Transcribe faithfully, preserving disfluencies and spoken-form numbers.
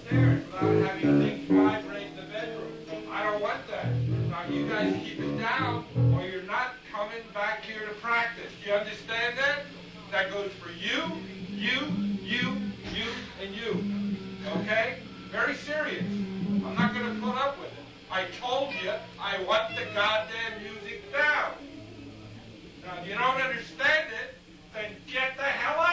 upstairs without having things vibrate in the bedroom. I don't want that. Now you guys keep it down or you're not coming back here to practice. Do you understand that? That goes for you, you, you, you, and you. Okay? Very serious. I'm not going to put up with it. I told you I want the goddamn music down. Now, if you don't understand it, then get the hell